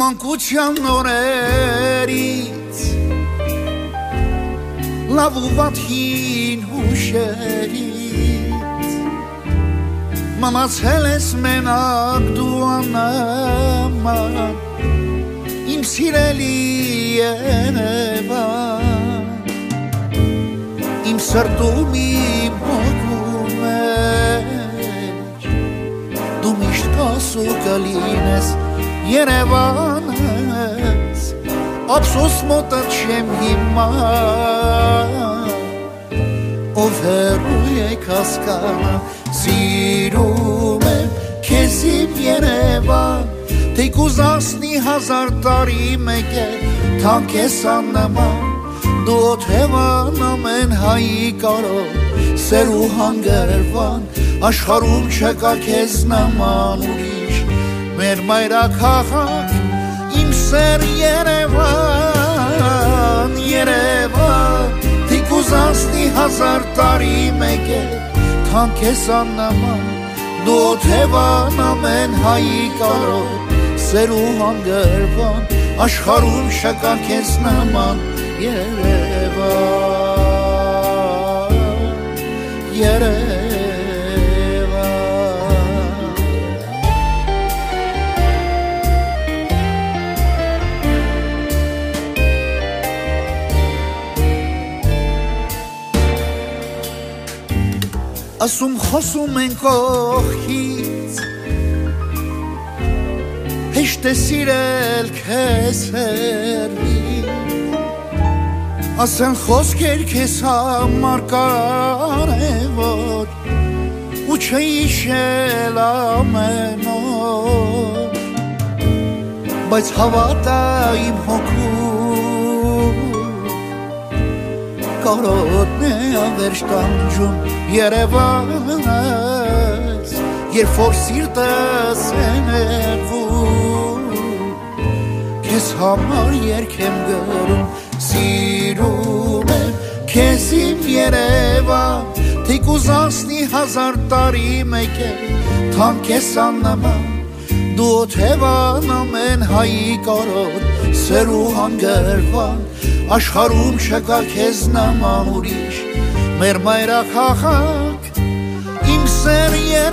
մանկության նորերից լավ ու վատ հին հուշերից մնացել ես մենակ դու աննման իմ սիրելի Երևան իմ սրտում իմ հոգում մեջ դու միշտ կաս ու կլինես Երևանս ափսոս մոտը չեմ հիմա ով հեռու եք հասկանա սիրում եմ քեզ իմ Երևան թեկուզ ասնի հազար տարի մեկ է թանկ ես աննման դու օթևան ամեն հայի կարով սեր ու հանգրվան աշխարհում չկա քեզ նման ուրիշ մեր մայրաքաղաք իմ սեր Երևան Երևան թեկուզ ասնի հազար տարի մեկ է թանկ ես աննման դու օթևան ամեն հայի կարով սեր ու հանգրվան աշխարհում չկա քեզ նման Երևան Երևան ասում խոսում են կողքից հեշտ է սիրել քեզ հեռվից ասեն խոսքեր քեզ համար կարևոր ու չհիշել ամեն օր բայց հավատա իմ հոգում կարոտն է ավերջ տանջում Երևանս երբ որ սիրտս է ներվում քեզ համար երգ եմ գրում սիրում եմ քեզ իմ Երևան թեկուզ ասնի հազար տարի մեկ է թանկ ես աննման դու օթևան ամեն հայի կարոտ սեր ու հանգրվան աշխարհում չկա քեզ նման ուրիշ մեր մայրաքաղաք իմ սեր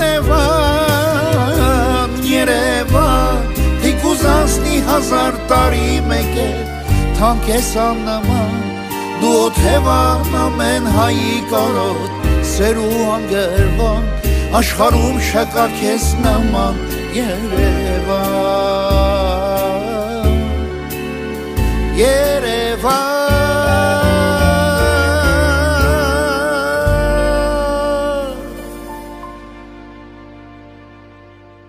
Երևան Երևան թեկուզ ասնի հազար տարի մեկ է թանկ ես աննման դու օթևան ամեն հայի կարոտ սեր ու հանգրվան աշխարհում չկա քեզ նման Երևան Երևան